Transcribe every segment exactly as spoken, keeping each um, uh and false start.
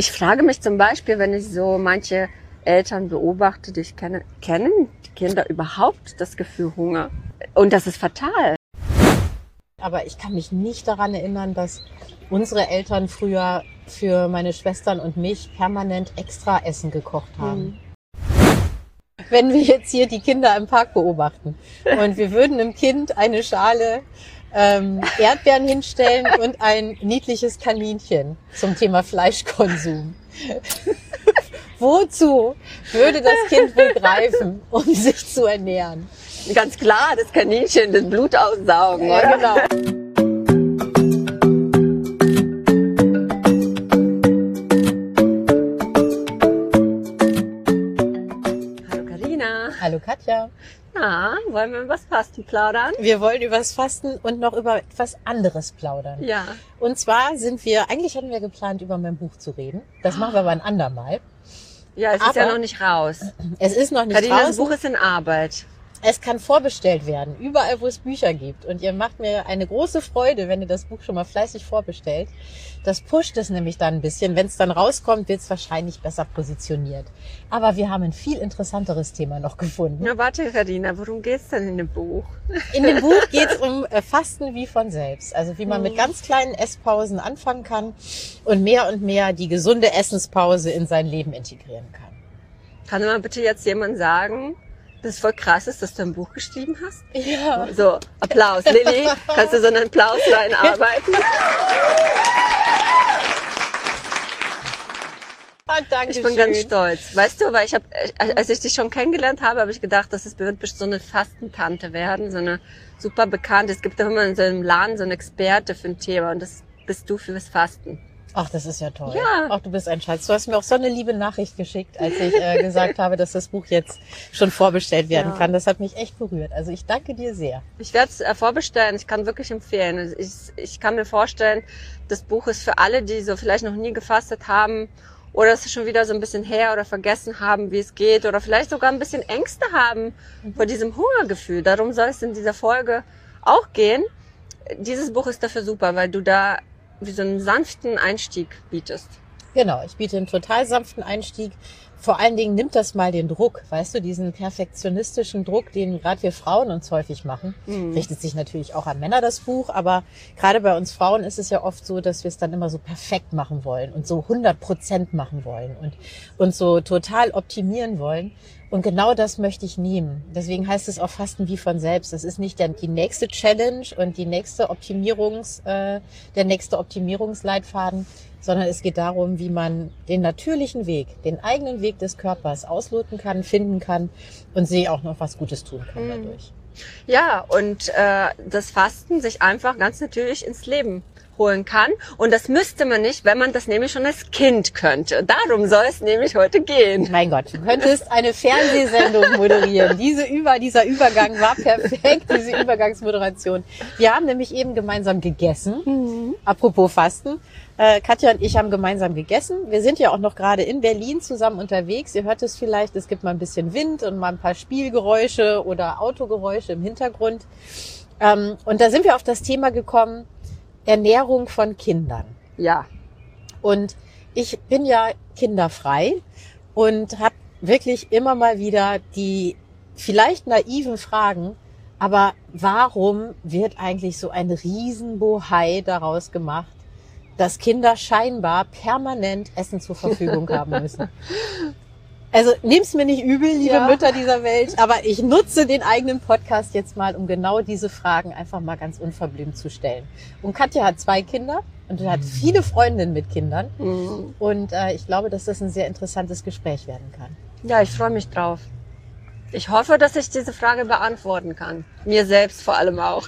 Ich frage mich zum Beispiel, wenn ich so manche Eltern beobachte, die ich kenne, kennen die Kinder überhaupt das Gefühl Hunger? Und das ist fatal. Aber ich kann mich nicht daran erinnern, dass unsere Eltern früher für meine Schwestern und mich permanent extra Essen gekocht haben. Mhm. Wenn wir jetzt hier die Kinder im Park beobachten und wir würden einem Kind eine Schale ähm, Erdbeeren hinstellen und ein niedliches Kaninchen zum Thema Fleischkonsum. Wozu würde das Kind wohl greifen, um sich zu ernähren? Ganz klar, das Kaninchen, das Blut aussaugen, ja, oder? Genau. Hallo Carina. Hallo Katja. Na, wollen wir über das Fasten plaudern? Wir wollen über das Fasten und noch über etwas anderes plaudern. Ja. Und zwar sind wir, eigentlich hatten wir geplant, über mein Buch zu reden. Das machen wir aber ein andermal. Ja, es aber ist ja noch nicht raus. Es ist noch nicht Carina, raus. Das Buch ist in Arbeit. Es kann vorbestellt werden, überall, wo es Bücher gibt. Und ihr macht mir eine große Freude, wenn ihr das Buch schon mal fleißig vorbestellt. Das pusht es nämlich dann ein bisschen. Wenn es dann rauskommt, wird es wahrscheinlich besser positioniert. Aber wir haben ein viel interessanteres Thema noch gefunden. Na warte, Carina, worum geht's denn in dem Buch? In dem Buch geht es um Fasten wie von selbst. Also wie man mit ganz kleinen Esspausen anfangen kann und mehr und mehr die gesunde Essenspause in sein Leben integrieren kann. Kann mal bitte jetzt jemand sagen, dass es voll krass ist, dass du ein Buch geschrieben hast? Ja. So, Applaus. Lilly, kannst du so einen Applaus reinarbeiten? Oh, danke ich bin schön. ganz stolz. Weißt du, weil ich habe, als ich dich schon kennengelernt habe, habe ich gedacht, das wird so eine Fastentante werden, so eine super bekannte. Es gibt doch immer in so einem Laden so einen Experte für ein Thema und das bist du fürs Fasten. Ach, das ist ja toll. Ja. Ach, du bist ein Schatz. Du hast mir auch so eine liebe Nachricht geschickt, als ich äh, gesagt habe, dass das Buch jetzt schon vorbestellt werden ja. kann. Das hat mich echt berührt. Also ich danke dir sehr. Ich werde es äh, vorbestellen. Ich kann wirklich empfehlen. Ich, ich kann mir vorstellen, das Buch ist für alle, die so vielleicht noch nie gefastet haben oder es schon wieder so ein bisschen her oder vergessen haben, wie es geht oder vielleicht sogar ein bisschen Ängste haben mhm. vor diesem Hungergefühl. Darum soll es in dieser Folge auch gehen. Dieses Buch ist dafür super, weil du da wie so einen sanften Einstieg bietest. Genau, ich biete einen total sanften Einstieg. Vor allen Dingen nimmt das mal den Druck, weißt du, diesen perfektionistischen Druck, den gerade wir Frauen uns häufig machen. Mhm. Richtet sich natürlich auch an Männer, das Buch, aber gerade bei uns Frauen ist es ja oft so, dass wir es dann immer so perfekt machen wollen und so hundert Prozent machen wollen und uns so total optimieren wollen. Und genau das möchte ich nehmen. Deswegen heißt es auch Fasten wie von selbst. Es ist nicht der, die nächste Challenge und die nächste Optimierungs, äh, der nächste Optimierungsleitfaden, sondern es geht darum, wie man den natürlichen Weg, den eigenen Weg des Körpers ausloten kann, finden kann und sich auch noch was Gutes tun kann dadurch. Ja, und äh, das Fasten sich einfach ganz natürlich ins Leben holen kann. Und das müsste man nicht, wenn man das nämlich schon als Kind könnte. Darum soll es nämlich heute gehen. Mein Gott, du könntest eine Fernsehsendung moderieren. Diese Über, dieser Übergang war perfekt, diese Übergangsmoderation. Wir haben nämlich eben gemeinsam gegessen. Mhm. Apropos Fasten. Äh, Katja und ich haben gemeinsam gegessen. Wir sind ja auch noch gerade in Berlin zusammen unterwegs. Ihr hört es vielleicht, es gibt mal ein bisschen Wind und mal ein paar Spielgeräusche oder Autogeräusche im Hintergrund. Ähm, und da sind wir auf das Thema gekommen, Ernährung von Kindern. Ja. Und ich bin ja kinderfrei und habe wirklich immer mal wieder die vielleicht naiven Fragen, aber warum wird eigentlich so ein Riesenbohai daraus gemacht, dass Kinder scheinbar permanent Essen zur Verfügung haben müssen? Also nehm's mir nicht übel, liebe ja. Mütter dieser Welt, aber ich nutze den eigenen Podcast jetzt mal, um genau diese Fragen einfach mal ganz unverblümt zu stellen. Und Katja hat zwei Kinder und hat viele Freundinnen mit Kindern. Mhm. Und äh, ich glaube, dass das ein sehr interessantes Gespräch werden kann. Ja, ich freue mich drauf. Ich hoffe, dass ich diese Frage beantworten kann. Mir selbst vor allem auch.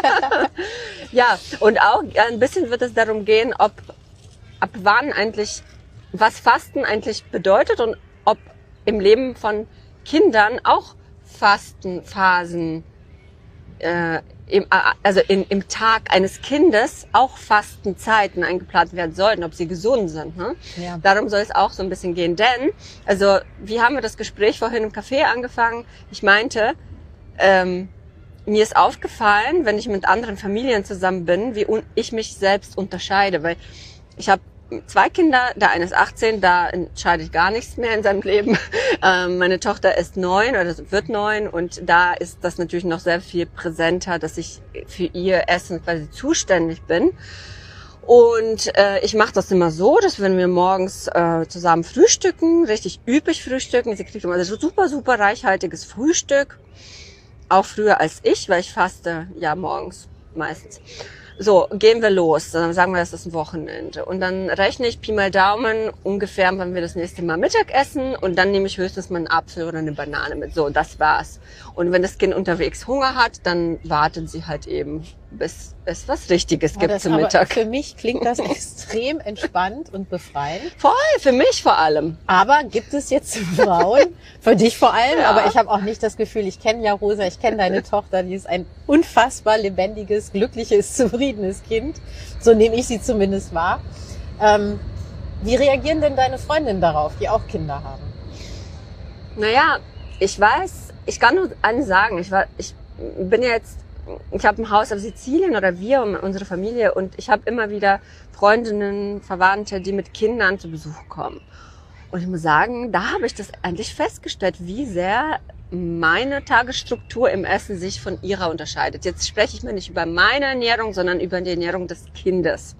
Ja, und auch ein bisschen wird es darum gehen, ob ab wann eigentlich, was Fasten eigentlich bedeutet und ob im Leben von Kindern auch Fastenphasen, äh, im, also in, im Tag eines Kindes auch Fastenzeiten eingeplant werden sollten, ob sie gesund sind. Ne? Ja. Darum soll es auch so ein bisschen gehen. Denn, also wie haben wir das Gespräch vorhin im Café angefangen? Ich meinte, ähm, mir ist aufgefallen, wenn ich mit anderen Familien zusammen bin, wie un- ich mich selbst unterscheide. Weil ich habe zwei Kinder, der eine ist achtzehn, da entscheidet gar nichts mehr in seinem Leben. Ähm, meine Tochter ist neun oder wird neun und da ist das natürlich noch sehr viel präsenter, dass ich für ihr Essen quasi zuständig bin. Und äh, ich mache das immer so, dass wenn wir morgens äh, zusammen frühstücken, richtig üppig frühstücken, sie kriegt immer so super, super reichhaltiges Frühstück, auch früher als ich, weil ich faste ja morgens meistens. So, gehen wir los. Dann sagen wir, es ist ein Wochenende. Und dann rechne ich Pi mal Daumen ungefähr, wann wir das nächste Mal Mittag essen. Und dann nehme ich höchstens mal einen Apfel oder eine Banane mit. So, das war's. Und wenn das Kind unterwegs Hunger hat, dann warten sie halt eben, bis es was Richtiges gibt zum Mittag. Für mich klingt das extrem entspannt und befreiend. Voll, für mich vor allem. Aber gibt es jetzt Frauen, für dich vor allem, Ja. aber ich habe auch nicht das Gefühl, ich kenne ja Rosa, ich kenne deine Tochter, die ist ein unfassbar lebendiges, glückliches, zufriedenes Kind. So nehme ich sie zumindest wahr. Ähm, wie reagieren denn deine Freundinnen darauf, die auch Kinder haben? Naja, ich weiß, ich kann nur eines sagen. Ich war, ich bin ja jetzt, ich habe ein Haus auf Sizilien oder wir und unsere Familie und ich habe immer wieder Freundinnen, Verwandte, die mit Kindern zu Besuch kommen. Und ich muss sagen, da habe ich das endlich festgestellt, wie sehr meine Tagesstruktur im Essen sich von ihrer unterscheidet. Jetzt spreche ich mir nicht über meine Ernährung, sondern über die Ernährung des Kindes.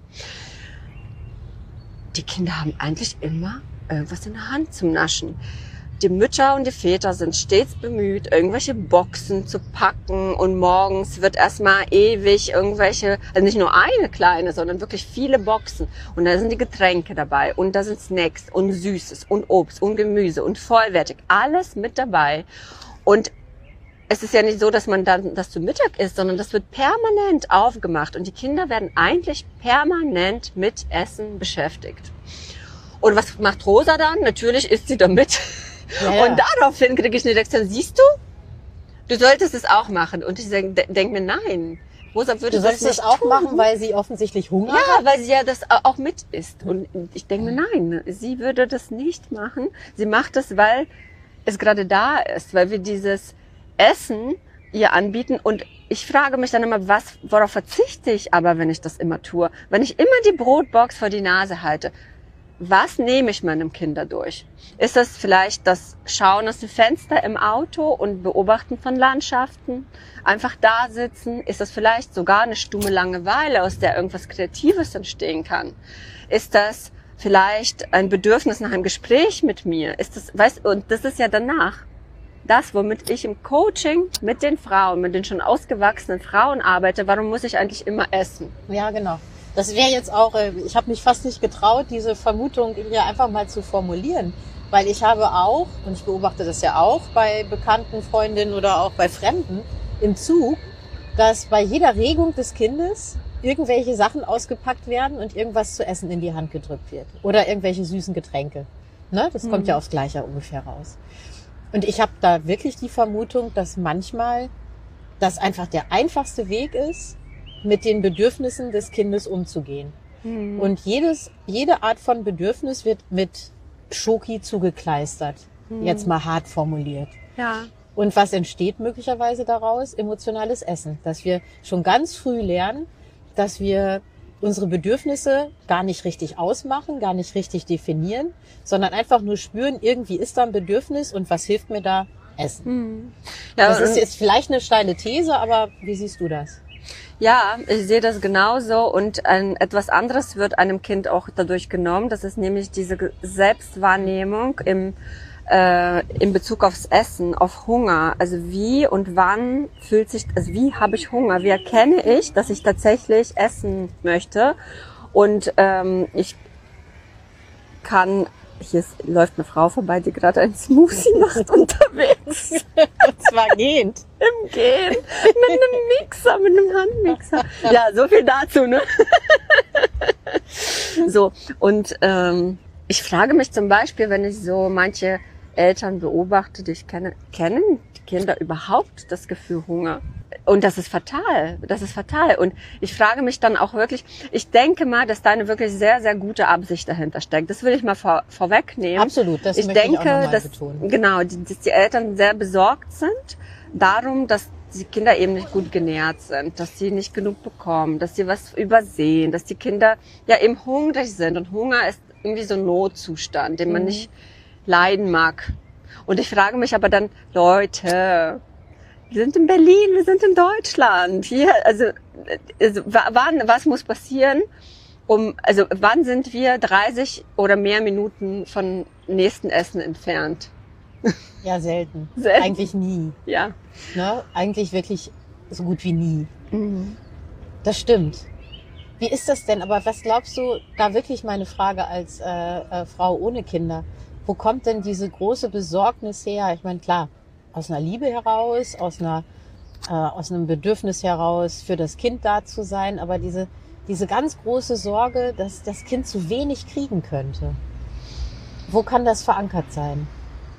Die Kinder haben eigentlich immer irgendwas in der Hand zum Naschen. Die Mütter und die Väter sind stets bemüht, irgendwelche Boxen zu packen und morgens wird erstmal ewig irgendwelche, also nicht nur eine kleine, sondern wirklich viele Boxen und da sind die Getränke dabei und da sind Snacks und Süßes und Obst und Gemüse und vollwertig, alles mit dabei und es ist ja nicht so, dass man dann das zu Mittag isst, sondern das wird permanent aufgemacht und die Kinder werden eigentlich permanent mit Essen beschäftigt. Und was macht Rosa dann? Natürlich isst sie damit. Ja, ja. Und daraufhin kriege ich eine Reaktion, siehst du? Du solltest es auch machen. Und ich denke denk mir, nein, Rosa würde Du das sollst nicht es auch tun. machen, weil sie offensichtlich Hunger Ja, hat? weil sie ja das auch mit isst. Und ich denke mir, nein, sie würde das nicht machen. Sie macht es, weil es gerade da ist, weil wir dieses Essen ihr anbieten. Und ich frage mich dann immer, was, worauf verzichte ich aber, wenn ich das immer tue? Wenn ich immer die Brotbox vor die Nase halte, was nehme ich meinem Kind dadurch? Ist das vielleicht das Schauen aus dem Fenster im Auto und Beobachten von Landschaften? Einfach da sitzen? Ist das vielleicht sogar eine stumme Langeweile, aus der irgendwas Kreatives entstehen kann? Ist das vielleicht ein Bedürfnis nach einem Gespräch mit mir? Ist das, weißt, und das ist ja danach. Das, womit ich im Coaching mit den Frauen, mit den schon ausgewachsenen Frauen arbeite, warum muss ich eigentlich immer essen? Ja, genau. Das wäre jetzt auch, ich habe mich fast nicht getraut, diese Vermutung hier einfach mal zu formulieren. Weil ich habe auch, und ich beobachte das ja auch bei bekannten Freundinnen oder auch bei Fremden im Zug, dass bei jeder Regung des Kindes irgendwelche Sachen ausgepackt werden und irgendwas zu essen in die Hand gedrückt wird. Oder irgendwelche süßen Getränke. Ne? Das kommt Mhm. ja aufs Gleiche ungefähr raus. Und ich habe da wirklich die Vermutung, dass manchmal das einfach der einfachste Weg ist, mit den Bedürfnissen des Kindes umzugehen. Mhm. Und jedes, jede Art von Bedürfnis wird mit Schoki zugekleistert. Mhm. Jetzt mal hart formuliert. Ja. Und was entsteht möglicherweise daraus? Emotionales Essen. Dass wir schon ganz früh lernen, dass wir unsere Bedürfnisse gar nicht richtig ausmachen, gar nicht richtig definieren, sondern einfach nur spüren, irgendwie ist da ein Bedürfnis und was hilft mir da? Essen. Mhm. Ja, Das ist und- jetzt vielleicht eine steile These, aber wie siehst du das? Ja, ich sehe das genauso und ein, etwas anderes wird einem Kind auch dadurch genommen. Das ist nämlich diese Ge- Selbstwahrnehmung im, äh, in Bezug aufs Essen, auf Hunger. Also wie und wann fühlt sich, also wie habe ich Hunger? Wie erkenne ich, dass ich tatsächlich essen möchte? Und ähm, ich kann, hier ist, läuft eine Frau vorbei, die gerade einen Smoothie macht unterwegs. Und zwar gehend. Im Gehen. Mit einem Mixer, mit einem Handmixer. Ja, so viel dazu, ne? So, und ähm, ich frage mich zum Beispiel, wenn ich so manche Eltern beobachte, die ich kenne, kennen die Kinder überhaupt das Gefühl Hunger? Und das ist fatal. Das ist fatal. Und ich frage mich dann auch wirklich, ich denke mal, dass da eine wirklich sehr, sehr gute Absicht dahinter steckt. Das will ich mal vor, vorwegnehmen. Absolut, das ich möchte denke, ich auch nochmal dass, betonen. genau, die, dass die Eltern sehr besorgt sind darum, dass die Kinder eben nicht gut genährt sind, dass sie nicht genug bekommen, dass sie was übersehen, dass die Kinder ja eben hungrig sind. Und Hunger ist irgendwie so ein Notzustand, den man mhm. nicht leiden mag. Und ich frage mich aber dann, Leute, wir sind in Berlin, wir sind in Deutschland. Hier, also, also wann, was muss passieren, um, also wann sind wir dreißig oder mehr Minuten von nächsten Essen entfernt? Ja, selten. selten. Eigentlich nie. Ja. Ne? Eigentlich wirklich so gut wie nie. Mhm. Das stimmt. Wie ist das denn? Aber was glaubst du, da wirklich meine Frage als äh, äh, Frau ohne Kinder, wo kommt denn diese große Besorgnis her? Ich meine, klar, aus einer Liebe heraus, aus einer äh, aus einem Bedürfnis heraus, für das Kind da zu sein, aber diese diese ganz große Sorge, dass das Kind zu wenig kriegen könnte. Wo kann das verankert sein?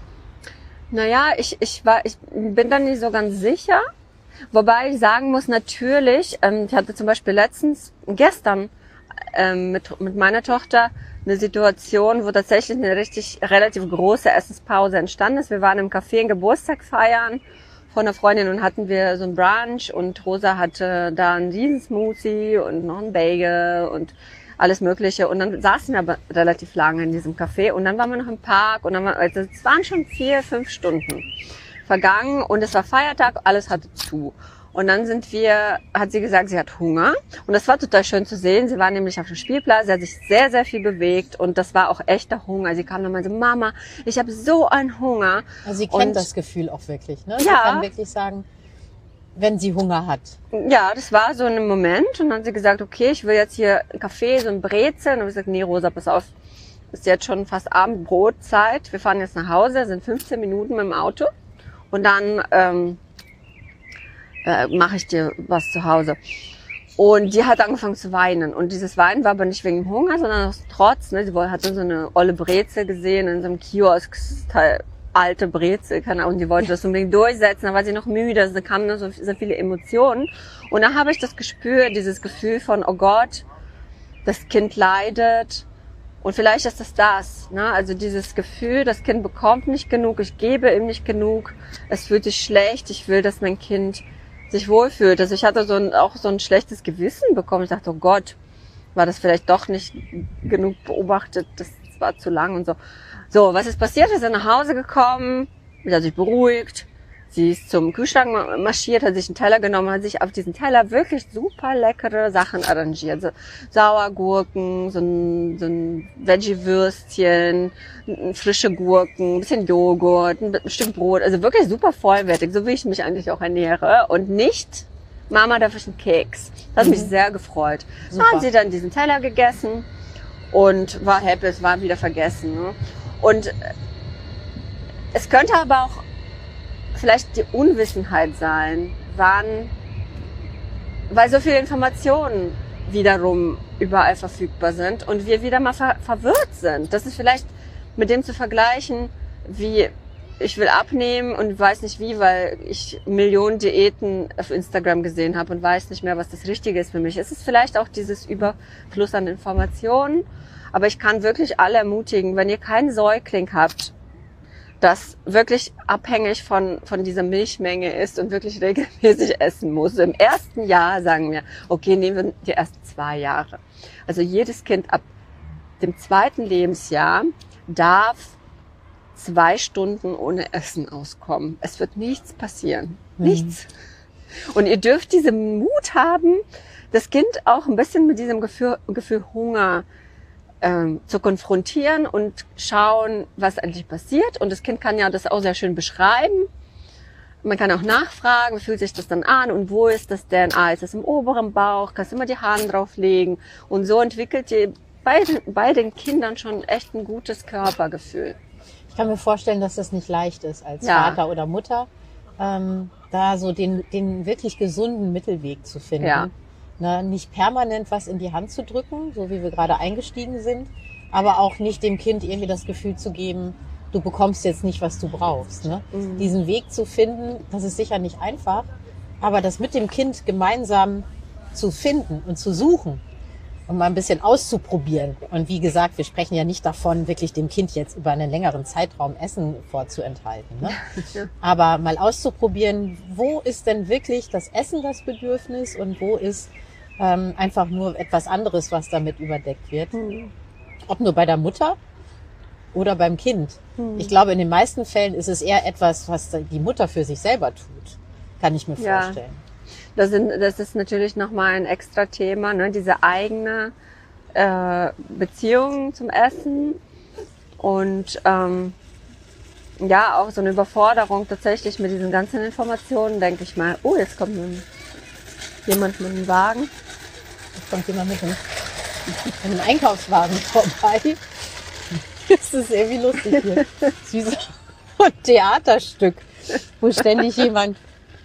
Naja, ich, ich, war, ich bin da nicht so ganz sicher. Wobei ich sagen muss, natürlich, ähm, ich hatte zum Beispiel letztens, gestern ähm, mit, mit meiner Tochter eine Situation, wo tatsächlich eine richtig relativ große Essenspause entstanden ist. Wir waren im Café einen Geburtstag feiern von einer Freundin und hatten wir so ein Brunch und Rosa hatte da einen Riesensmoothie und noch einen Bagel und alles Mögliche. Und dann saßen wir aber relativ lange in diesem Café und dann waren wir noch im Park und dann war, also es waren schon vier, fünf Stunden vergangen und es war Feiertag, alles hatte zu. Und dann sind wir, hat sie gesagt, sie hat Hunger. Und das war total schön zu sehen. Sie war nämlich auf dem Spielplatz, sie hat sich sehr, sehr viel bewegt und das war auch echter Hunger. Sie kam dann mal so, Mama, ich habe so einen Hunger. Also sie kennt und das Gefühl auch wirklich, ne? Ja. Sie kann wirklich sagen, wenn sie Hunger hat. Ja, das war so ein Moment. Und dann hat sie gesagt, okay, ich will jetzt hier einen Kaffee, so ein Brezel. Und dann habe ich gesagt, nee, Rosa, pass auf, ist jetzt schon fast Abendbrotzeit. Wir fahren jetzt nach Hause, sind fünfzehn Minuten mit dem Auto. Und dann ähm, äh, mache ich dir was zu Hause. Und die hat angefangen zu weinen. Und dieses Weinen war aber nicht wegen dem Hunger, sondern aus Trotz. Ne? Sie hatte so eine olle Brezel gesehen in so einem Kiosk, alte Brezel, keine Ahnung, die wollte das unbedingt durchsetzen, da war sie noch müde, also da kamen nur so, so viele Emotionen. Und dann habe ich das gespürt, dieses Gefühl von, oh Gott, das Kind leidet. Und vielleicht ist das das, ne? Also dieses Gefühl, das Kind bekommt nicht genug, ich gebe ihm nicht genug, es fühlt sich schlecht, ich will, dass mein Kind sich wohlfühlt. Also ich hatte so ein, auch so ein schlechtes Gewissen bekommen. Ich dachte, oh Gott, war das vielleicht doch nicht genug beobachtet, das war zu lang und so. So, was ist passiert? Wir sind nach Hause gekommen, sie hat sich beruhigt, sie ist zum Kühlschrank marschiert, hat sich einen Teller genommen, hat sich auf diesen Teller wirklich super leckere Sachen arrangiert. So Sauergurken, so ein, so ein Veggie-Würstchen, frische Gurken, ein bisschen Joghurt, ein Stück Brot, also wirklich super vollwertig, so wie ich mich eigentlich auch ernähre und nicht, Mama, darf ich einen Keks? Das hat mhm. mich sehr gefreut. Super. Dann hat sie dann diesen Teller gegessen und war happy, es war wieder vergessen. Ne? Und es könnte aber auch vielleicht die Unwissenheit sein, wann, weil so viele Informationen wiederum überall verfügbar sind und wir wieder mal ver- verwirrt sind. Das ist vielleicht mit dem zu vergleichen, wie ich will abnehmen und weiß nicht wie, weil ich Millionen Diäten auf Instagram gesehen habe und weiß nicht mehr, was das Richtige ist für mich. Es ist vielleicht auch dieses Überfluss an Informationen, aber ich kann wirklich alle ermutigen, wenn ihr keinen Säugling habt, das wirklich abhängig von, von dieser Milchmenge ist und wirklich regelmäßig essen muss. Im ersten Jahr sagen wir, okay, nehmen wir die ersten zwei Jahre. Also jedes Kind ab dem zweiten Lebensjahr darf zwei Stunden ohne Essen auskommen. Es wird nichts passieren. Mhm. Nichts. Und ihr dürft diesen Mut haben, das Kind auch ein bisschen mit diesem Gefühl, Gefühl Hunger ähm, zu konfrontieren und schauen, was eigentlich passiert. Und das Kind kann ja das auch sehr schön beschreiben. Man kann auch nachfragen, wie fühlt sich das dann an und wo ist das denn? Ah, ist das im oberen Bauch? Kannst du immer die Hand drauflegen? Und so entwickelt ihr bei, bei den Kindern schon echt ein gutes Körpergefühl. Ich kann mir vorstellen, dass das nicht leicht ist als Ja. Vater oder Mutter, ähm, da so den, den wirklich gesunden Mittelweg zu finden. Ja. Ne, nicht permanent was in die Hand zu drücken, so wie wir gerade eingestiegen sind, aber auch nicht dem Kind irgendwie das Gefühl zu geben, du bekommst jetzt nicht, was du brauchst. Ne? Mhm. Diesen Weg zu finden, das ist sicher nicht einfach, aber das mit dem Kind gemeinsam zu finden und zu suchen, um mal ein bisschen auszuprobieren. Und wie gesagt, wir sprechen ja nicht davon, wirklich dem Kind jetzt über einen längeren Zeitraum Essen vorzuenthalten. Ne? Ja. Aber mal auszuprobieren, wo ist denn wirklich das Essen das Bedürfnis und wo ist ähm, einfach nur etwas anderes, was damit überdeckt wird. Mhm. Ob nur bei der Mutter oder beim Kind. Mhm. Ich glaube, in den meisten Fällen ist es eher etwas, was die Mutter für sich selber tut. Kann ich mir ja. vorstellen. Das, sind, das ist natürlich nochmal ein extra Thema, ne? Diese eigene äh, Beziehung zum Essen und ähm, ja, auch so eine Überforderung tatsächlich mit diesen ganzen Informationen, denke ich mal. Oh, jetzt kommt ein, jemand mit einem Wagen. Jetzt kommt jemand mit einem, mit einem Einkaufswagen vorbei. Das ist irgendwie lustig hier. Das ist wie so ein Theaterstück, wo ständig jemand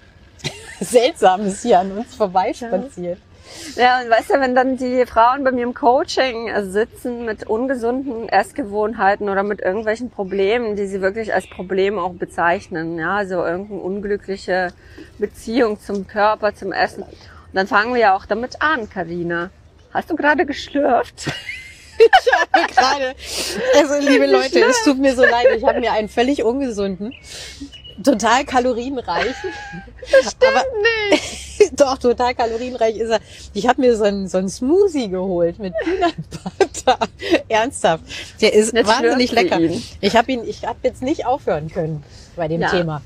Seltsames hier an uns vorbeispaziert. Ja, und weißt du, wenn dann die Frauen bei mir im Coaching sitzen mit ungesunden Essgewohnheiten oder mit irgendwelchen Problemen, die sie wirklich als Problem auch bezeichnen, ja, also irgendeine unglückliche Beziehung zum Körper, zum Essen. Und dann fangen wir ja auch damit an, Carina. Hast du gerade geschlürft? Ich habe gerade, also liebe Leute, es tut mir so leid, ich habe mir einen völlig ungesunden, total kalorienreichen. Das stimmt aber, nicht. Doch, total kalorienreich ist er. Ich habe mir so einen, so einen Smoothie geholt mit Peanut Butter. Ernsthaft. Der ist jetzt wahnsinnig lecker. Ihn. Ich habe ihn, ich habe jetzt nicht aufhören können bei dem ja. Thema.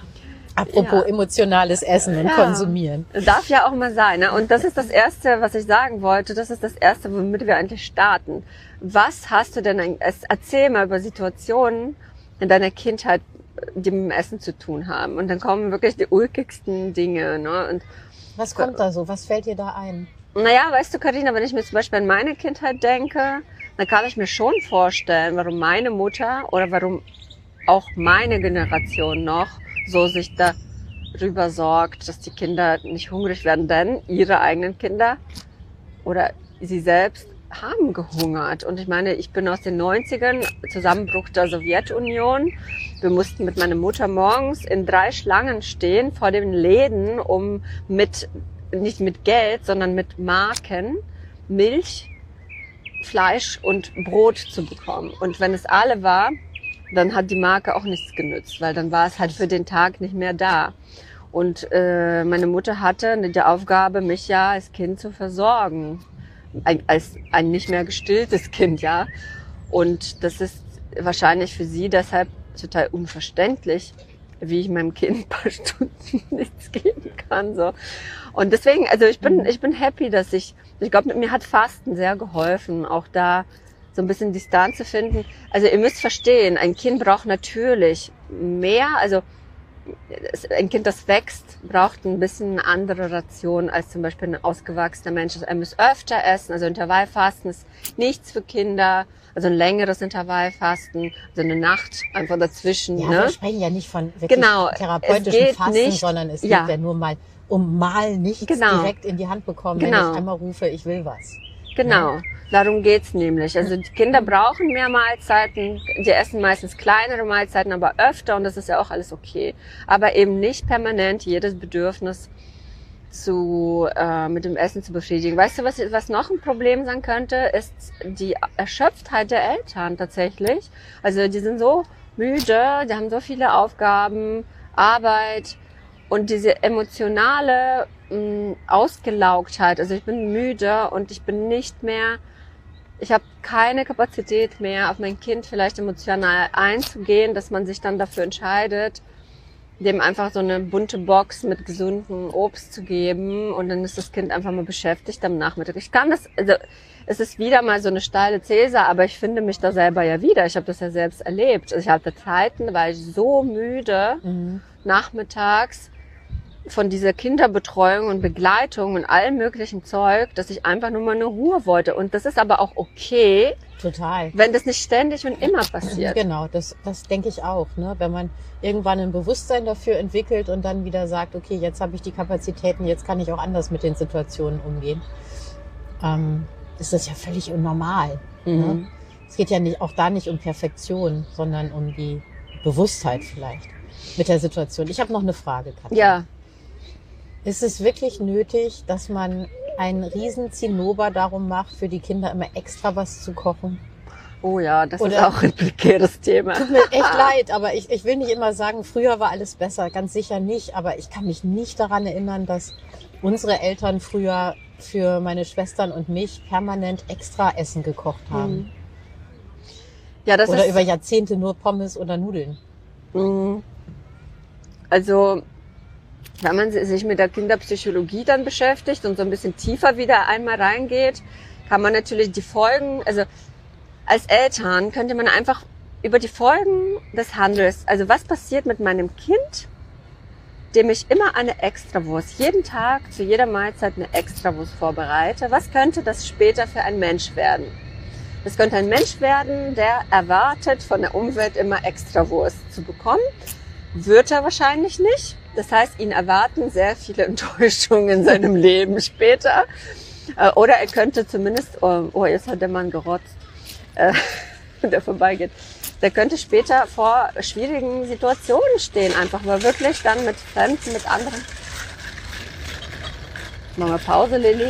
Apropos ja. emotionales Essen und ja. Konsumieren. Darf ja auch mal sein. Ne? Und das ist das Erste, was ich sagen wollte. Das ist das Erste, womit wir eigentlich starten. Was hast du denn, erzähl mal über Situationen in deiner Kindheit, die mit dem Essen zu tun haben. Und dann kommen wirklich die ulkigsten Dinge. Ne? Und was kommt da so? Was fällt dir da ein? Naja, weißt du, Carina, wenn ich mir zum Beispiel an meine Kindheit denke, dann kann ich mir schon vorstellen, warum meine Mutter oder warum auch meine Generation noch so sich darüber sorgt, dass die Kinder nicht hungrig werden, denn ihre eigenen Kinder oder sie selbst haben gehungert. Und ich meine, ich bin aus den neunzigern, Zusammenbruch der Sowjetunion. Wir mussten mit meiner Mutter morgens in drei Schlangen stehen vor den Läden, um mit, nicht mit Geld, sondern mit Marken Milch, Fleisch und Brot zu bekommen. Und wenn es alle war, dann hat die Marke auch nichts genützt, weil dann war es halt für den Tag nicht mehr da. Und äh, meine Mutter hatte die Aufgabe, mich ja als Kind zu versorgen. Ein, als ein nicht mehr gestilltes Kind, ja. Und das ist wahrscheinlich für sie deshalb total unverständlich, wie ich meinem Kind ein paar Stunden nichts geben kann, so. Und deswegen, also ich bin, ich bin happy, dass ich, ich glaube, mir hat Fasten sehr geholfen, auch da so ein bisschen Distanz zu finden. Also ihr müsst verstehen, ein Kind braucht natürlich mehr, also ein Kind, das wächst, braucht ein bisschen eine andere Ration als zum Beispiel ein ausgewachsener Mensch. Also er muss öfter essen, also Intervallfasten ist nichts für Kinder, also ein längeres Intervallfasten, also eine Nacht einfach dazwischen. Ja, ne? Wir sprechen ja nicht von wirklich genau, therapeutischen Fasten, nicht, sondern es ja. geht ja nur mal um mal nichts genau. direkt in die Hand bekommen, genau. wenn ich einmal rufe, ich will was. Genau. Ja. Darum geht's nämlich. Also die Kinder brauchen mehr Mahlzeiten, die essen meistens kleinere Mahlzeiten, aber öfter und das ist ja auch alles okay. Aber eben nicht permanent jedes Bedürfnis zu äh, mit dem Essen zu befriedigen. Weißt du, was, was noch ein Problem sein könnte, ist die Erschöpftheit der Eltern tatsächlich. Also die sind so müde, die haben so viele Aufgaben, Arbeit und diese emotionale mh, Ausgelaugtheit. Also ich bin müde und ich bin nicht mehr Ich habe keine Kapazität mehr, auf mein Kind vielleicht emotional einzugehen, dass man sich dann dafür entscheidet, dem einfach so eine bunte Box mit gesundem Obst zu geben und dann ist das Kind einfach mal beschäftigt am Nachmittag. Ich kann das, also es ist wieder mal so eine steile These, aber ich finde mich da selber ja wieder. Ich habe das ja selbst erlebt. Also ich hatte Zeiten, da war ich so müde mhm. nachmittags von dieser Kinderbetreuung und Begleitung und allem möglichen Zeug, dass ich einfach nur mal eine Ruhe wollte. Und das ist aber auch okay. Total. Wenn das nicht ständig und immer passiert. Genau, das, das denke ich auch. Ne? Wenn man irgendwann ein Bewusstsein dafür entwickelt und dann wieder sagt, okay, jetzt habe ich die Kapazitäten, jetzt kann ich auch anders mit den Situationen umgehen, ähm, ist das ja völlig unnormal. Mhm. Ne? Es geht ja nicht, auch da nicht um Perfektion, sondern um die Bewusstheit vielleicht mit der Situation. Ich habe noch eine Frage, Katja. Ja. Ist es wirklich nötig, dass man einen riesen Zinnober darum macht, für die Kinder immer extra was zu kochen. Oh ja, das Oder- ist auch ein prekäres Thema. Tut mir echt leid, aber ich, ich will nicht immer sagen, früher war alles besser. Ganz sicher nicht. Aber ich kann mich nicht daran erinnern, dass unsere Eltern früher für meine Schwestern und mich permanent extra Essen gekocht haben. Ja, das Oder ist, über Jahrzehnte nur Pommes oder Nudeln. mh, also, wenn man sich mit der Kinderpsychologie dann beschäftigt und so ein bisschen tiefer wieder einmal reingeht, kann man natürlich die Folgen, also als Eltern könnte man einfach über die Folgen des Handels, also was passiert mit meinem Kind, dem ich immer eine Extrawurst, jeden Tag zu jeder Mahlzeit eine Extrawurst vorbereite, was könnte das später für ein Mensch werden? Das könnte ein Mensch werden, der erwartet, von der Umwelt immer Extrawurst zu bekommen. Wird er wahrscheinlich nicht. Das heißt, ihn erwarten sehr viele Enttäuschungen in seinem Leben später. Äh, Oder er könnte zumindest, oh, oh, jetzt hat der Mann gerotzt, äh, der vorbeigeht. Der könnte später vor schwierigen Situationen stehen, einfach weil wirklich dann mit Fremden, mit anderen. Machen wir Pause, Lilly.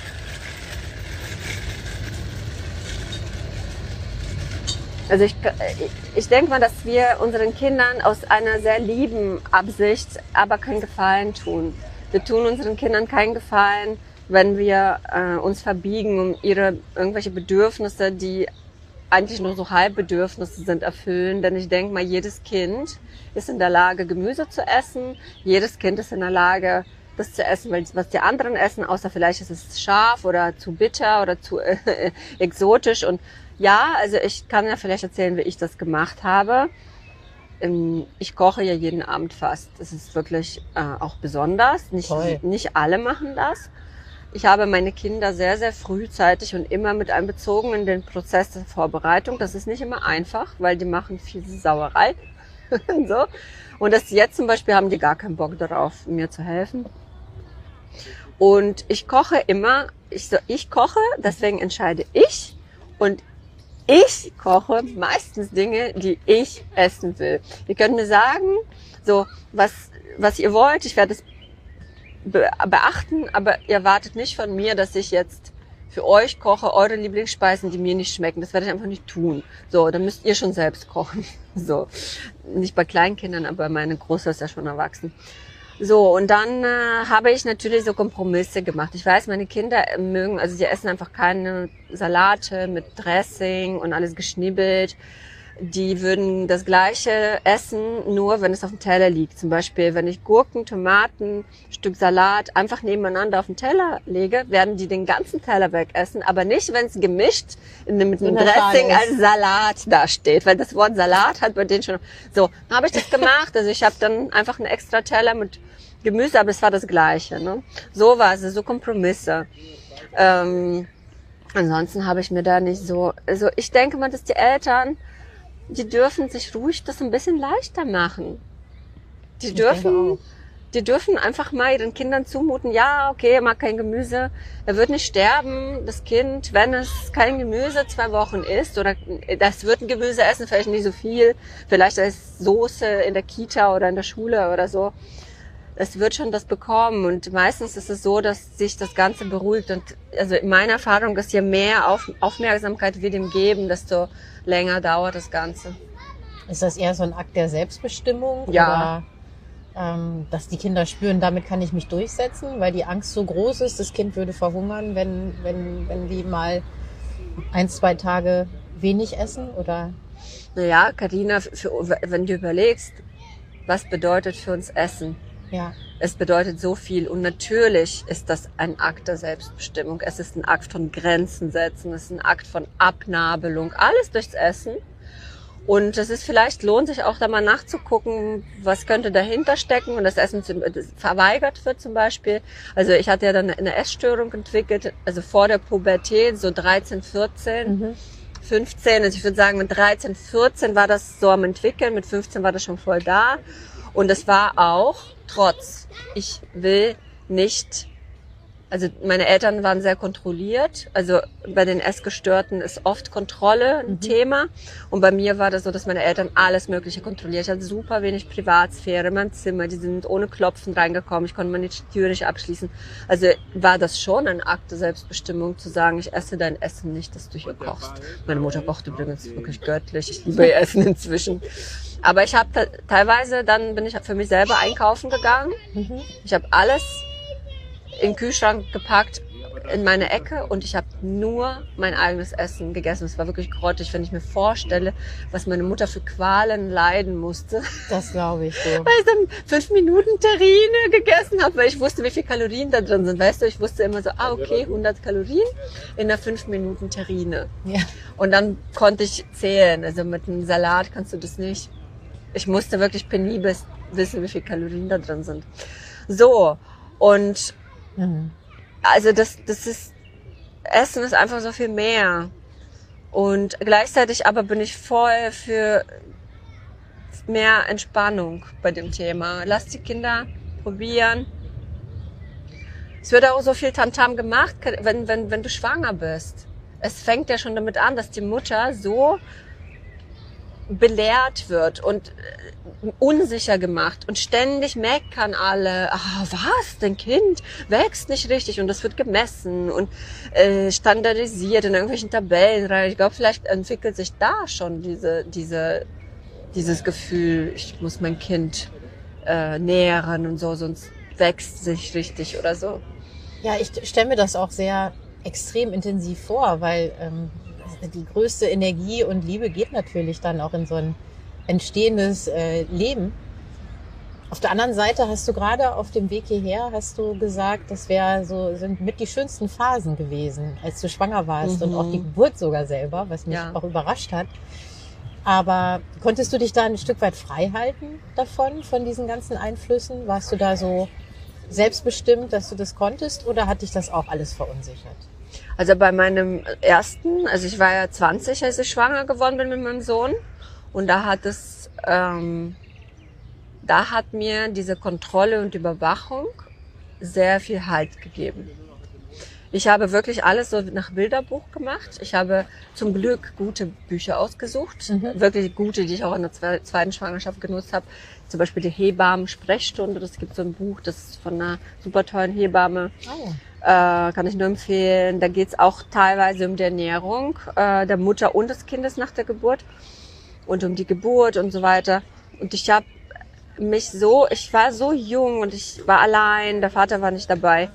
Also ich, ich denke mal, dass wir unseren Kindern aus einer sehr lieben Absicht aber keinen Gefallen tun. Wir tun unseren Kindern keinen Gefallen, wenn wir äh, uns verbiegen, um ihre irgendwelche Bedürfnisse, die eigentlich nur so Halbbedürfnisse sind, erfüllen. Denn ich denke mal, jedes Kind ist in der Lage, Gemüse zu essen. Jedes Kind ist in der Lage, das zu essen, was die anderen essen, außer vielleicht ist es scharf oder zu bitter oder zu äh, exotisch. Und ja, also ich kann ja vielleicht erzählen, wie ich das gemacht habe. Ich koche ja jeden Abend fast. Das ist wirklich äh, auch besonders. Nicht, nicht alle machen das. Ich habe meine Kinder sehr, sehr frühzeitig und immer mit einbezogen in den Prozess der Vorbereitung. Das ist nicht immer einfach, weil die machen viel Sauerei. So. Und das jetzt zum Beispiel haben die gar keinen Bock darauf, mir zu helfen. Und ich koche immer, ich, so, ich koche, deswegen entscheide ich. Und ich koche meistens Dinge, die ich essen will. Ihr könnt mir sagen, so, was, was ihr wollt, ich werde es be- beachten, aber ihr erwartet nicht von mir, dass ich jetzt für euch koche, eure Lieblingsspeisen, die mir nicht schmecken. Das werde ich einfach nicht tun. So, dann müsst ihr schon selbst kochen. So, nicht bei Kleinkindern, aber meine Große ist ja schon erwachsen. So, und dann äh, habe ich natürlich so Kompromisse gemacht. Ich weiß, meine Kinder mögen, also sie essen einfach keine Salate mit Dressing und alles geschnibbelt. Die würden das Gleiche essen, nur wenn es auf dem Teller liegt. Zum Beispiel, wenn ich Gurken, Tomaten, Stück Salat einfach nebeneinander auf den Teller lege, werden die den ganzen Teller wegessen, aber nicht, wenn es gemischt in, mit einem Dressing als Salat dasteht, weil das Wort Salat hat bei denen schon. So, dann habe ich das gemacht. Also ich habe dann einfach einen extra Teller mit Gemüse, aber es war das Gleiche. Ne? So war es, so Kompromisse. Ähm, ansonsten habe ich mir da nicht so. Also ich denke mal, dass die Eltern, die dürfen sich ruhig das ein bisschen leichter machen. Die Ich dürfen, die dürfen einfach mal ihren Kindern zumuten, ja, okay, er mag kein Gemüse, er wird nicht sterben, das Kind, wenn es kein Gemüse zwei Wochen isst, oder das wird ein Gemüse essen, vielleicht nicht so viel, vielleicht als Soße in der Kita oder in der Schule oder so. Es wird schon das bekommen, und meistens ist es so, dass sich das Ganze beruhigt, und also in meiner Erfahrung ist, je mehr Auf, Aufmerksamkeit wir dem geben, desto länger dauert das Ganze. Ist das eher so ein Akt der Selbstbestimmung? Ja. Oder ähm, dass die Kinder spüren, damit kann ich mich durchsetzen, weil die Angst so groß ist, das Kind würde verhungern, wenn, wenn, wenn die mal ein, zwei Tage wenig essen? Oder? Naja, Carina, für, wenn du überlegst, was bedeutet für uns Essen? Ja. Es bedeutet so viel, und natürlich ist das ein Akt der Selbstbestimmung. Es ist ein Akt von Grenzen setzen, es ist ein Akt von Abnabelung, alles durchs Essen. Und es ist vielleicht, lohnt sich auch da mal nachzugucken, was könnte dahinter stecken, und das Essen zu, das verweigert wird zum Beispiel. Also ich hatte ja dann eine Essstörung entwickelt, also vor der Pubertät, so dreizehn, vierzehn, mhm. fünfzehn. Also ich würde sagen, mit dreizehn, vierzehn war das so am entwickeln, mit fünfzehn war das schon voll da. Und es war auch trotz, ich will nicht Also meine Eltern waren sehr kontrolliert. Also bei den Essgestörten ist oft Kontrolle ein mhm. Thema. Und bei mir war das so, dass meine Eltern alles Mögliche kontrolliert. Ich hatte super wenig Privatsphäre in meinem Zimmer. Die sind ohne Klopfen reingekommen. Ich konnte meine Tür nicht abschließen. Also war das schon ein Akt der Selbstbestimmung, zu sagen, ich esse dein Essen nicht, das du hier kochst. Meine Mutter kocht übrigens wirklich göttlich. Ich liebe ihr Essen inzwischen. Aber ich habe teilweise, dann bin ich für mich selber einkaufen gegangen. Mhm. Ich habe alles in den Kühlschrank gepackt, in meine Ecke, und ich habe nur mein eigenes Essen gegessen. Es war wirklich grottig, wenn ich mir vorstelle, was meine Mutter für Qualen leiden musste. Das glaube ich so. Weil ich dann fünf Minuten Terrine gegessen habe, weil ich wusste, wie viel Kalorien da drin sind. Weißt du, ich wusste immer so, ah okay, hundert Kalorien in einer fünf Minuten Terrine. Ja. Und dann konnte ich zählen. Also mit einem Salat kannst du das nicht. Ich musste wirklich penibel wissen, wie viel Kalorien da drin sind. So, und mhm. also das, das ist, Essen ist einfach so viel mehr. Und gleichzeitig aber bin ich voll für mehr Entspannung bei dem Thema. Lass die Kinder probieren. Es wird auch so viel Tamtam gemacht, wenn, wenn, wenn du schwanger bist. Es fängt ja schon damit an, dass die Mutter so belehrt wird und unsicher gemacht und ständig meckern alle, ah, was, dein Kind wächst nicht richtig, und das wird gemessen und äh, standardisiert in irgendwelchen Tabellen rein. Ich glaube, vielleicht entwickelt sich da schon diese, diese, dieses Gefühl, ich muss mein Kind äh, nähren und so, sonst wächst es nicht richtig oder so. Ja, ich stelle mir das auch sehr extrem intensiv vor, weil ähm, die größte Energie und Liebe geht natürlich dann auch in so ein entstehendes äh, Leben. Auf der anderen Seite hast du gerade auf dem Weg hierher, hast du gesagt, das wäre so, sind mit die schönsten Phasen gewesen, als du schwanger warst, mhm. und auch die Geburt sogar selber, was mich ja. auch überrascht hat. Aber konntest du dich da ein Stück weit frei halten davon, von diesen ganzen Einflüssen? Warst du da so selbstbestimmt, dass du das konntest, oder hat dich das auch alles verunsichert? Also bei meinem ersten, also ich war ja zwanzig, als ich schwanger geworden bin mit meinem Sohn. Und da hat es, ähm, da hat mir diese Kontrolle und Überwachung sehr viel Halt gegeben. Ich habe wirklich alles so nach Bilderbuch gemacht. Ich habe zum Glück gute Bücher ausgesucht, mhm. wirklich gute, die ich auch in der zweiten Schwangerschaft genutzt habe. Zum Beispiel die Hebammen-Sprechstunde. Das gibt so ein Buch, das ist von einer super tollen Hebamme. Oh. Äh, kann ich nur empfehlen. Da geht's auch teilweise um die Ernährung äh, der Mutter und des Kindes nach der Geburt und um die Geburt und so weiter. Und ich habe mich so, ich war so jung und ich war allein, der Vater war nicht dabei.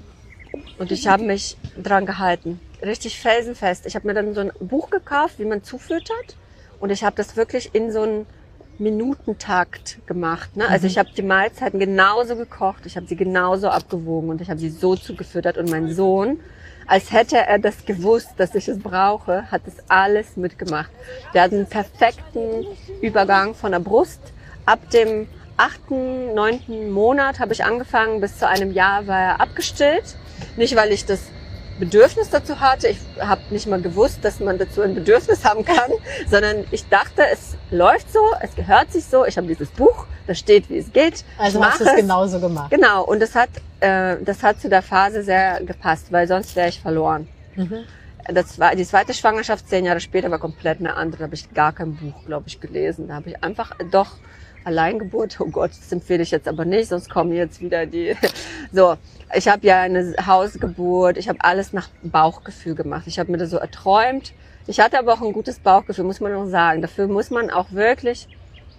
Und ich habe mich dran gehalten, richtig felsenfest. Ich habe mir dann so ein Buch gekauft, wie man zufüttert. Und ich habe das wirklich in so einen Minutentakt gemacht. Ne? Also ich habe die Mahlzeiten genauso gekocht, ich habe sie genauso abgewogen und ich habe sie so zugefüttert. Und mein Sohn, als hätte er das gewusst, dass ich es brauche, hat das alles mitgemacht. Der hat einen perfekten Übergang von der Brust. Ab dem achten, neunten Monat habe ich angefangen, bis zu einem Jahr war er abgestillt. Nicht, weil ich das Bedürfnis dazu hatte. Ich habe nicht mal gewusst, dass man dazu ein Bedürfnis haben kann, sondern ich dachte, es läuft so, es gehört sich so. Ich habe dieses Buch, da steht, wie es geht. Also hast du es genauso gemacht. Genau, und das hat, äh, das hat zu der Phase sehr gepasst, weil sonst wäre ich verloren. Mhm. Das war die zweite Schwangerschaft, zehn Jahre später, war komplett eine andere. Da habe ich gar kein Buch, glaube ich, gelesen. Da habe ich einfach doch Alleingeburt, oh Gott, das empfehle ich jetzt aber nicht, sonst kommen jetzt wieder die. So, ich habe ja eine Hausgeburt, ich habe alles nach Bauchgefühl gemacht. Ich habe mir das so erträumt. Ich hatte aber auch ein gutes Bauchgefühl, muss man auch sagen. Dafür muss man auch wirklich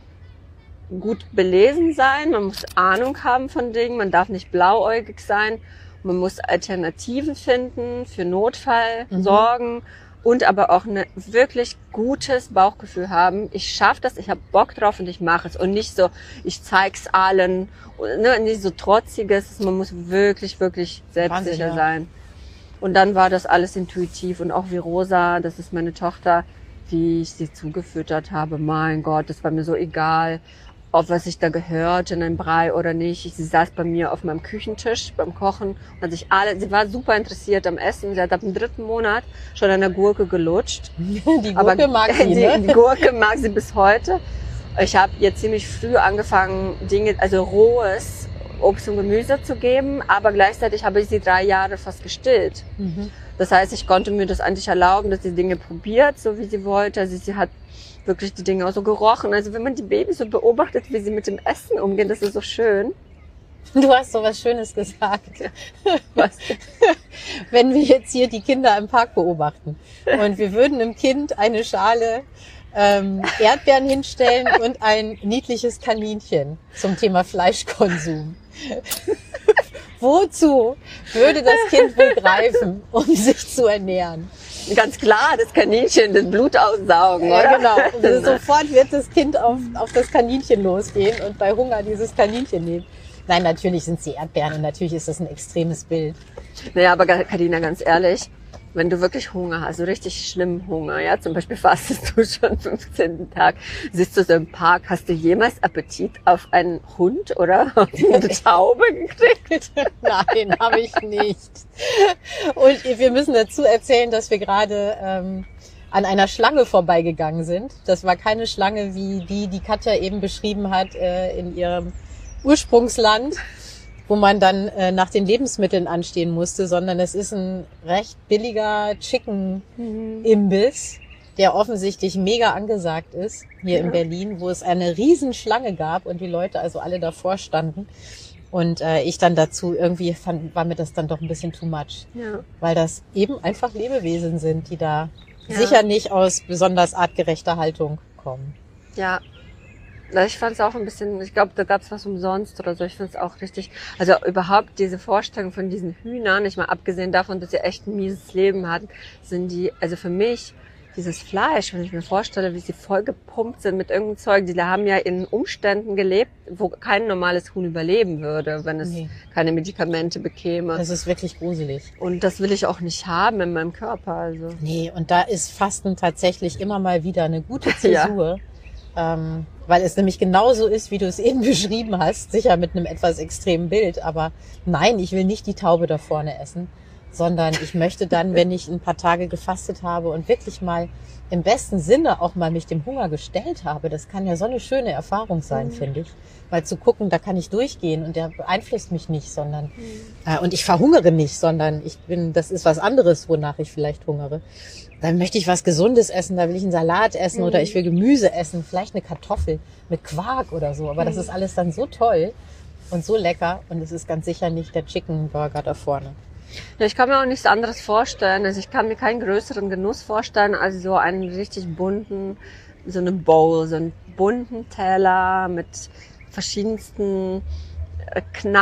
gut belesen sein. Man muss Ahnung haben von Dingen. Man darf nicht blauäugig sein. Man muss Alternativen finden, für Notfall mhm. sorgen. Und aber auch ein wirklich gutes Bauchgefühl haben. Ich schaffe das, ich habe Bock drauf und ich mache es. Und nicht so, ich zeig's allen. Ne, nicht so trotziges. Man muss wirklich, wirklich selbstsicher Wahnsinn, ja. sein. Und dann war das alles intuitiv. Und auch wie Rosa, das ist meine Tochter, wie ich sie zugefüttert habe. Mein Gott, das war mir so egal, ob was ich da gehört in einem Brei oder nicht. Sie saß bei mir auf meinem Küchentisch beim Kochen und hat sich alle, sie war super interessiert am Essen. Sie hat ab dem dritten Monat schon an der Gurke gelutscht. Die Gurke Aber mag sie, die, ne? Die Gurke mag sie bis heute. Ich habe jetzt ziemlich früh angefangen, Dinge, also rohes, Obst und Gemüse zu geben, aber gleichzeitig habe ich sie drei Jahre fast gestillt. Mhm. Das heißt, ich konnte mir das eigentlich erlauben, dass sie Dinge probiert, so wie sie wollte. Also sie hat wirklich die Dinge auch so gerochen. Also wenn man die Babys so beobachtet, wie sie mit dem Essen umgehen, das ist so schön. Du hast so was Schönes gesagt. Was? Wenn wir jetzt hier die Kinder im Park beobachten und wir würden einem Kind eine Schale ähm, Erdbeeren hinstellen und ein niedliches Kaninchen zum Thema Fleischkonsum. Wozu würde das Kind wohl greifen, um sich zu ernähren? Ganz klar, das Kaninchen, das Blut aussaugen, Ja, oder? genau. Also sofort wird das Kind auf, auf das Kaninchen losgehen und bei Hunger dieses Kaninchen nehmen. Nein, natürlich sind sie Erdbeeren und natürlich ist das ein extremes Bild. Naja, aber Carina, ganz ehrlich, wenn du wirklich Hunger hast, so richtig schlimm Hunger, ja, zum Beispiel fastest du schon fünfzehnten Tag, sitzt du so im Park, hast du jemals Appetit auf einen Hund oder auf eine Taube gekriegt? Nein, habe ich nicht. Und wir müssen dazu erzählen, dass wir gerade ähm, an einer Schlange vorbeigegangen sind. Das war keine Schlange wie die, die Katja eben beschrieben hat äh, in ihrem Ursprungsland, wo man dann äh, nach den Lebensmitteln anstehen musste, sondern es ist ein recht billiger Chicken-Imbiss, der offensichtlich mega angesagt ist hier ja. in Berlin, wo es eine Riesenschlange gab und die Leute also alle davor standen. Und äh, ich dann dazu irgendwie fand, war mir das dann doch ein bisschen too much, Ja. weil das eben einfach Lebewesen sind, die da Ja. sicher nicht aus besonders artgerechter Haltung kommen. Ja. Ich fand es auch ein bisschen, ich glaube, da gab es was umsonst oder so. Ich finde es auch richtig, also überhaupt diese Vorstellung von diesen Hühnern, nicht mal abgesehen davon, dass sie echt ein mieses Leben hatten, sind die, also für mich, dieses Fleisch, wenn ich mir vorstelle, wie sie voll gepumpt sind mit irgendeinem Zeug, die haben ja in Umständen gelebt, wo kein normales Huhn überleben würde, wenn es Nee. keine Medikamente bekäme. Das ist wirklich gruselig. Und das will ich auch nicht haben in meinem Körper, also. Nee, und da ist Fasten tatsächlich immer mal wieder eine gute Zäsur, ähm, weil es nämlich genauso ist, wie du es eben beschrieben hast, sicher mit einem etwas extremen Bild, aber nein, ich will nicht die Taube da vorne essen, sondern ich möchte dann, wenn ich ein paar Tage gefastet habe und wirklich mal im besten Sinne auch mal mich dem Hunger gestellt habe, das kann ja so eine schöne Erfahrung sein, mhm. finde ich. Weil zu gucken, da kann ich durchgehen und der beeinflusst mich nicht, sondern mhm. äh, und ich verhungere nicht, sondern ich bin, das ist was anderes, wonach ich vielleicht hungere. Dann möchte ich was Gesundes essen, da will ich einen Salat essen mhm. oder ich will Gemüse essen, vielleicht eine Kartoffel mit Quark oder so. Aber mhm. das ist alles dann so toll und so lecker und es ist ganz sicher nicht der Chicken Burger da vorne. Ja, ich kann mir auch nichts anderes vorstellen. Also ich kann mir keinen größeren Genuss vorstellen als so einen richtig bunten, so eine Bowl, so einen bunten Teller mit verschiedensten äh,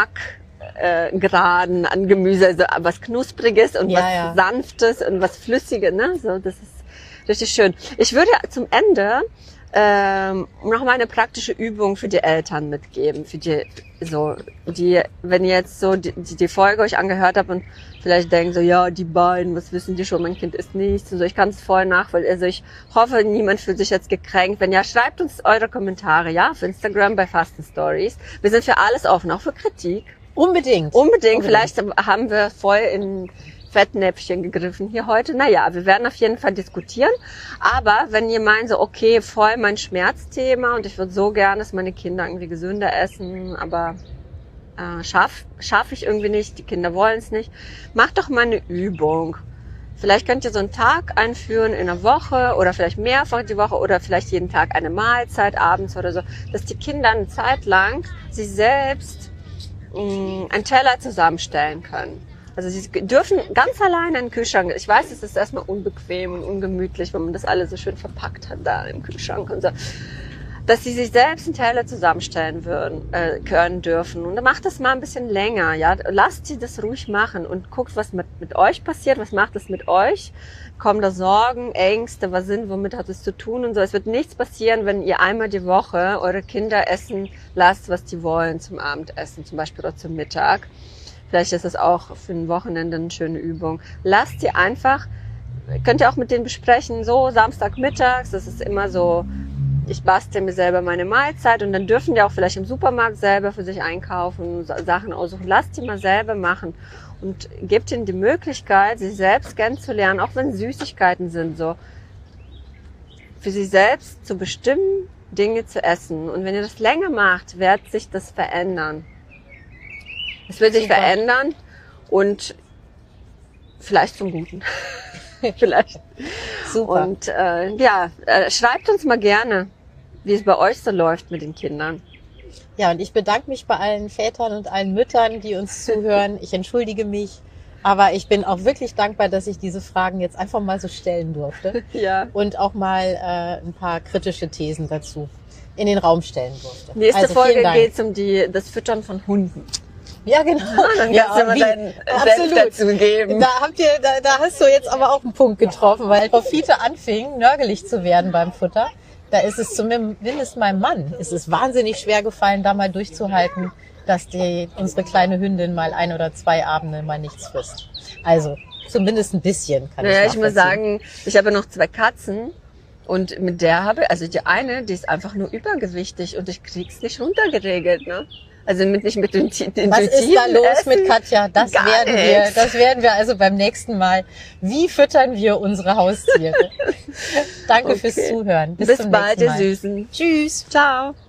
Knackgraden äh, an Gemüse, also was Knuspriges und ja, was ja. Sanftes und was Flüssiges, ne? So, das ist richtig schön. Ich würde zum Ende ähm, noch mal eine praktische Übung für die Eltern mitgeben, für die so die, wenn ihr jetzt so die, die Folge euch angehört habt und vielleicht denkt so, ja, die beiden, was wissen die schon, mein Kind isst nichts und so, ich kann es voll nachvollziehen. Also ich hoffe, niemand fühlt sich jetzt gekränkt. Wenn ja, schreibt uns eure Kommentare, ja, auf Instagram bei Fasten Stories. Wir sind für alles offen, auch für Kritik. Unbedingt. Unbedingt. Unbedingt. Vielleicht haben wir voll in Fettnäpfchen gegriffen hier heute. Naja, wir werden auf jeden Fall diskutieren. Aber wenn ihr meint, so okay, voll mein Schmerzthema und ich würde so gerne, dass meine Kinder irgendwie gesünder essen, aber äh, schaff, schaff ich irgendwie nicht, die Kinder wollen es nicht, macht doch mal eine Übung. Vielleicht könnt ihr so einen Tag einführen in einer Woche oder vielleicht mehrfach die Woche oder vielleicht jeden Tag eine Mahlzeit abends oder so, dass die Kinder eine Zeit lang sich selbst mh, einen Teller zusammenstellen können. Also sie dürfen ganz alleine in den Kühlschrank. Ich weiß, es ist erstmal unbequem und ungemütlich, wenn man das alles so schön verpackt hat da im Kühlschrank und so. Dass sie sich selbst einen Teller zusammenstellen würden, äh, können dürfen. Und dann macht das mal ein bisschen länger, ja. Lasst sie das ruhig machen und guckt, was mit, mit euch passiert. Was macht es mit euch? Kommen da Sorgen, Ängste, was sind, womit hat es zu tun und so. Es wird nichts passieren, wenn ihr einmal die Woche eure Kinder essen lasst, was die wollen zum Abendessen, zum Beispiel oder zum Mittag. Vielleicht ist es auch für ein Wochenende eine schöne Übung. Lasst sie einfach, könnt ihr auch mit denen besprechen, so Samstagmittags, das ist immer so, ich bastel mir selber meine Mahlzeit und dann dürfen die auch vielleicht im Supermarkt selber für sich einkaufen, Sachen aussuchen. Lasst die mal selber machen und gebt ihnen die Möglichkeit, sich selbst kennenzulernen, auch wenn Süßigkeiten sind, so für sich selbst zu bestimmen, Dinge zu essen. Und wenn ihr das länger macht, wird sich das verändern. Es wird sich Super. verändern und vielleicht zum Guten. Vielleicht. Super. Und äh, ja, äh, schreibt uns mal gerne, wie es bei euch so läuft mit den Kindern. Ja, und ich bedanke mich bei allen Vätern und allen Müttern, die uns zuhören. Ich entschuldige mich, aber ich bin auch wirklich dankbar, dass ich diese Fragen jetzt einfach mal so stellen durfte. Ja. Und auch mal äh, ein paar kritische Thesen dazu in den Raum stellen durfte. Nächste also, Folge vielen Dank. geht es um die, das Füttern von Hunden. Ja, genau. Dann ja, kannst du mal wie? deinen Absolut. Senf dazu geben. Da habt ihr, da, da hast du jetzt aber auch einen Punkt getroffen, weil Profite anfing, nörgelig zu werden beim Futter. Da ist es zumindest meinem Mann, ist es wahnsinnig schwer gefallen, da mal durchzuhalten, dass die, unsere kleine Hündin mal ein oder zwei Abende mal nichts frisst. Also, zumindest ein bisschen kann Naja, ich ich muss nachvollziehen. sagen, ich habe noch zwei Katzen und mit der habe, also die eine, die ist einfach nur übergewichtig und ich krieg's nicht runtergeregelt, ne? Also mit, nicht mit dem den Was ist da los mit Katja? Das Gar werden wir, nichts. das werden wir also beim nächsten Mal. Wie füttern wir unsere Haustiere? Danke Okay. fürs Zuhören. Bis, Bis zum bald, nächsten ihr Mal. Süßen. Tschüss. Ciao.